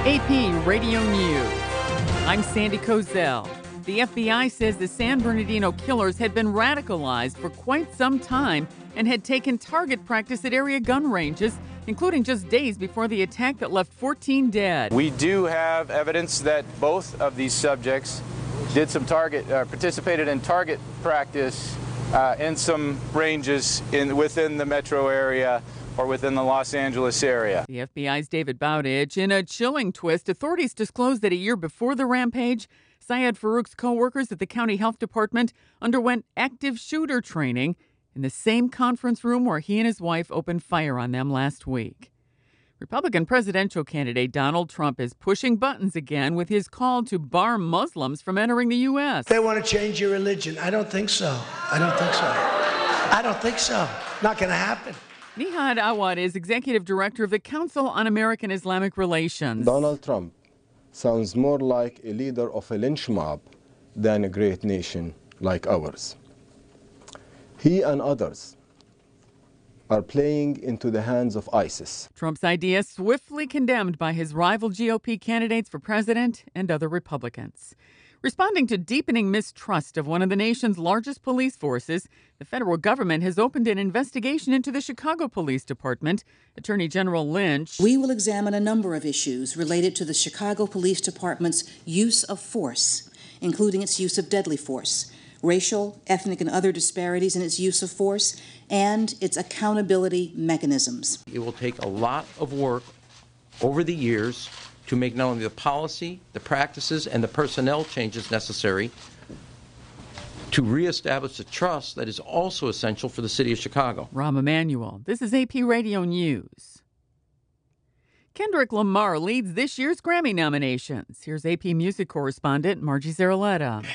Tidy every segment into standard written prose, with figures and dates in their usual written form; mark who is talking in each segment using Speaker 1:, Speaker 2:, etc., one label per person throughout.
Speaker 1: AP Radio News. I'm Sandy Kozel. The FBI says the San Bernardino killers had been radicalized for quite some time and had taken target practice at area gun ranges, including just days before the attack that left 14 dead.
Speaker 2: We do have evidence that both of these subjects did some participated in target practice in some ranges within the metro area or within the Los Angeles area.
Speaker 1: The FBI's David Bowditch. In a chilling twist, authorities disclosed that a year before the rampage, Syed Farook's co-workers at the county health department underwent active shooter training in the same conference room where he and his wife opened fire on them last week. Republican presidential candidate Donald Trump is pushing buttons again with his call to bar Muslims from entering the U.S.
Speaker 3: They want to change your religion. I don't think so. Not going to happen.
Speaker 1: Nihad Awad is executive director of the Council on American Islamic Relations.
Speaker 4: Donald Trump sounds more like a leader of a lynch mob than a great nation like ours. He and others are playing into the hands of ISIS.
Speaker 1: Trump's idea swiftly condemned by his rival GOP candidates for president and other Republicans. Responding to deepening mistrust of one of the nation's largest police forces, the federal government has opened an investigation into the Chicago Police Department. Attorney General Lynch.
Speaker 5: We will examine a number of issues related to the Chicago Police Department's use of force, including its use of deadly force, racial, ethnic, and other disparities in its use of force, and its accountability mechanisms.
Speaker 6: It will take a lot of work over the years to make not only the policy, the practices, and the personnel changes necessary to reestablish the trust that is also essential for the city of Chicago.
Speaker 1: Rahm Emanuel, this is AP Radio News. Kendrick Lamar leads this year's Grammy nominations. Here's AP music correspondent Margie Zaraletta.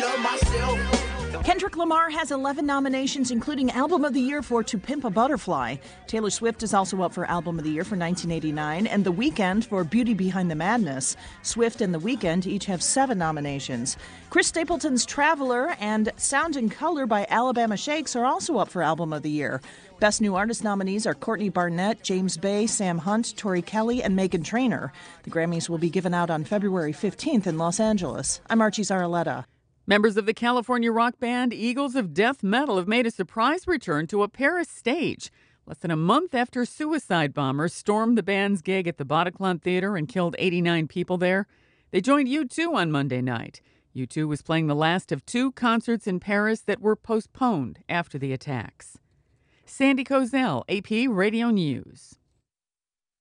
Speaker 7: Kendrick Lamar has 11 nominations, including Album of the Year for To Pimp a Butterfly. Taylor Swift is also up for Album of the Year for 1989, and The Weeknd for Beauty Behind the Madness. Swift and The Weeknd each have 7 nominations. Chris Stapleton's Traveler and Sound and Color by Alabama Shakes are also up for Album of the Year. Best New Artist nominees are Courtney Barnett, James Bay, Sam Hunt, Tori Kelly, and Meghan Trainor. The Grammys will be given out on February 15th in Los Angeles. I'm Archie Zaraletta.
Speaker 1: Members of the California rock band Eagles of Death Metal have made a surprise return to a Paris stage. Less than a month after suicide bombers stormed the band's gig at the Bataclan Theater and killed 89 people there, they joined U2 on Monday night. U2 was playing the last of 2 concerts in Paris that were postponed after the attacks. Sandy Kozel, AP Radio News.